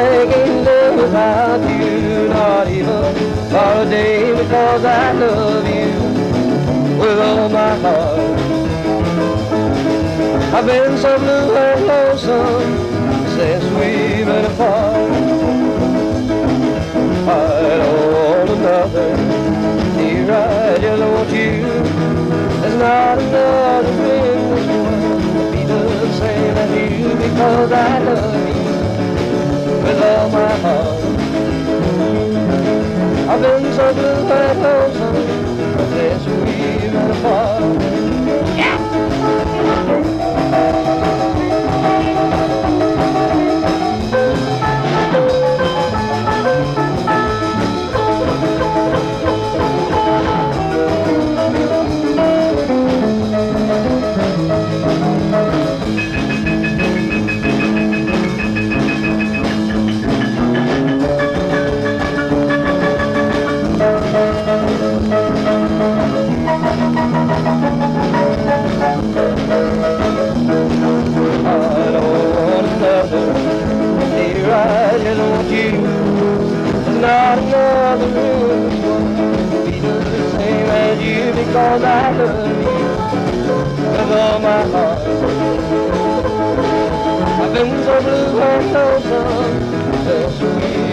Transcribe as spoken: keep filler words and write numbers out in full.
can't live without you, not even for a day, because I love you with all my heart. I've been so blue and lonesome since we've been apart. I don't want another, dear, I just want you. There's not another in this world to be the same as you, because I love you with all my heart. I've been so blue and lonesome since we've been apart. Yeah! I just want you. There's not another room to be the same as you, because I love you with all my heart. I've been so blue and lonesome, so sweet.